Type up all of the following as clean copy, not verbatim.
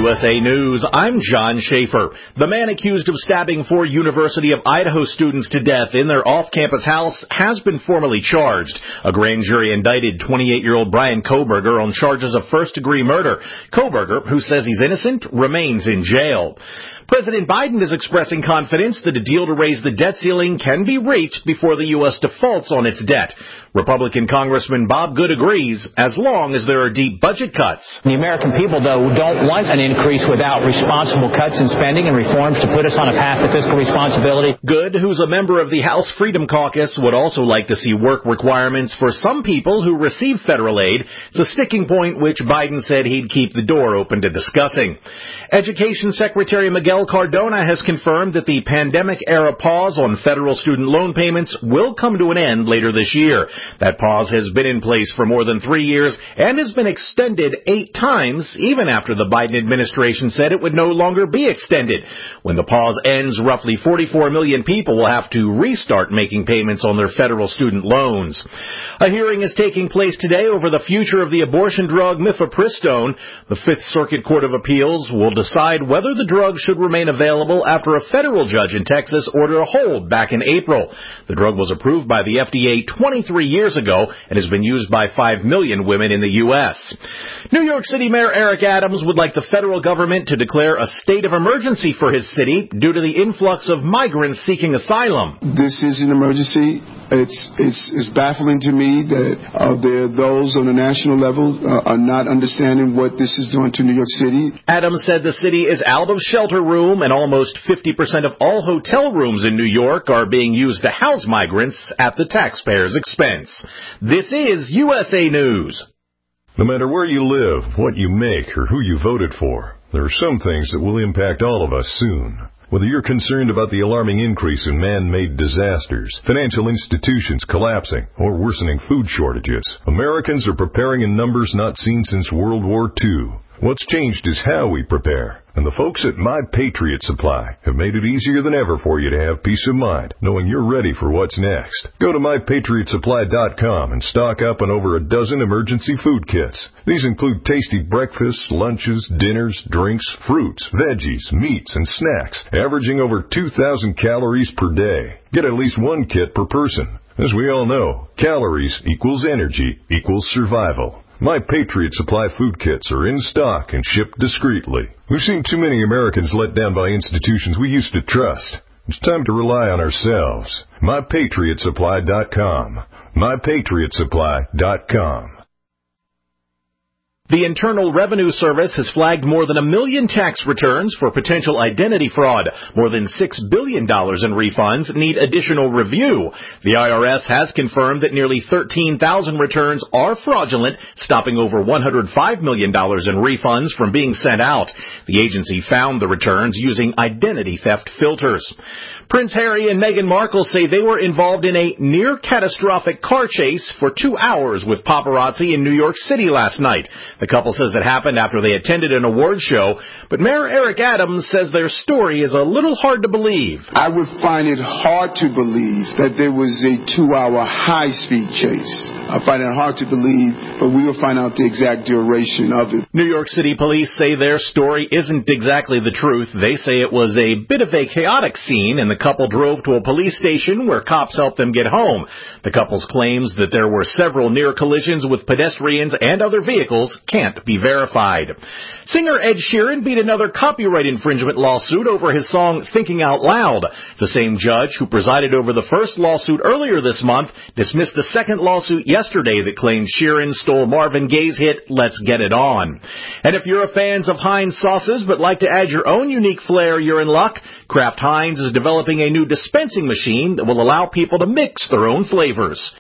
USA News, I'm John Schaefer. The man accused of stabbing 4 University of Idaho students to death in their off-campus house has been formally charged. A grand jury indicted 28-year-old Brian Kohberger on charges of first-degree murder. Kohberger, who says he's innocent, remains in jail. President Biden is expressing confidence that a deal to raise the debt ceiling can be reached before the U.S. defaults on its debt. Republican Congressman Bob Good agrees, as long as there are deep budget cuts. The American people, though, don't want an increase without responsible cuts in spending and reforms to put us on a path to fiscal responsibility. Good, who's a member of the House Freedom Caucus, would also like to see work requirements for some people who receive federal aid. It's a sticking point which Biden said he'd keep the door open to discussing. Education Secretary Miguel Cardona has confirmed that the pandemic-era pause on federal student loan payments will come to an end later this year. That pause has been in place for more than 3 years and has been extended 8 times, even after the Biden administration said it would no longer be extended. When the pause ends, roughly 44 million people will have to restart making payments on their federal student loans. A hearing is taking place today over the future of the abortion drug mifepristone. The Fifth Circuit Court of Appeals will decide whether the drug should remain available after a federal judge in Texas ordered a hold back in April. The drug was approved by the FDA 23 years ago and has been used by 5 million women in the U.S. New York City Mayor Eric Adams would like the federal government to declare a state of emergency for his city due to the influx of migrants seeking asylum. This is an emergency. It's baffling to me that there are those on the national level are not understanding what this is doing to New York City. Adams said the city is out of shelter room and almost 50% of all hotel rooms in New York are being used to house migrants at the taxpayers' expense. This is USA News. No matter where you live, what you make, or who you voted for, there are some things that will impact all of us soon. Whether you're concerned about the alarming increase in man-made disasters, financial institutions collapsing, or worsening food shortages, Americans are preparing in numbers not seen since World War II. What's changed is how we prepare. And the folks at My Patriot Supply have made it easier than ever for you to have peace of mind, knowing you're ready for what's next. Go to MyPatriotSupply.com and stock up on over a dozen emergency food kits. These include tasty breakfasts, lunches, dinners, drinks, fruits, veggies, meats, and snacks, averaging over 2,000 calories per day. Get at least one kit per person. As we all know, calories equals energy equals survival. My Patriot Supply food kits are in stock and shipped discreetly. We've seen too many Americans let down by institutions we used to trust. It's time to rely on ourselves. MyPatriotSupply.com. MyPatriotSupply.com. The Internal Revenue Service has flagged more than 1 million tax returns for potential identity fraud. More than $6 billion in refunds need additional review. The IRS has confirmed that nearly 13,000 returns are fraudulent, stopping over $105 million in refunds from being sent out. The agency found the returns using identity theft filters. Prince Harry and Meghan Markle say they were involved in a near-catastrophic car chase for 2 hours with paparazzi in New York City last night. The couple says it happened after they attended an award show, but Mayor Eric Adams says their story is a little hard to believe. I would find it hard to believe that there was a 2-hour high-speed chase. I find it hard to believe, but we will find out the exact duration of it. New York City police say their story isn't exactly the truth. They say it was a bit of a chaotic scene, and the couple drove to a police station where cops helped them get home. The couple's claims that there were several near collisions with pedestrians and other vehicles can't be verified. Singer Ed Sheeran beat another copyright infringement lawsuit over his song Thinking Out Loud. The same judge who presided over the first lawsuit earlier this month dismissed the second lawsuit yesterday that claimed Sheeran stole Marvin Gaye's hit Let's Get It On. And if you're a fan of Heinz sauces but like to add your own unique flair, you're in luck. Kraft Heinz is developing a new dispensing machine that will allow people to mix their own flavors.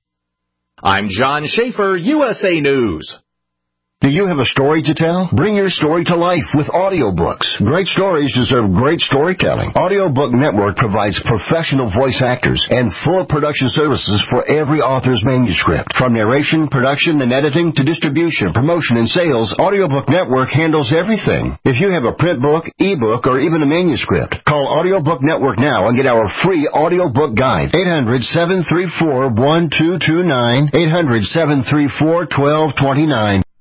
I'm John Schaefer, USA News. Do you have a story to tell? Bring your story to life with audiobooks. Great stories deserve great storytelling. Audiobook Network provides professional voice actors and full production services for every author's manuscript. From narration, production, and editing to distribution, promotion, and sales, Audiobook Network handles everything. If you have a print book, ebook, or even a manuscript, call Audiobook Network now and get our free audiobook guide. 800-734-1229. 800-734-1229.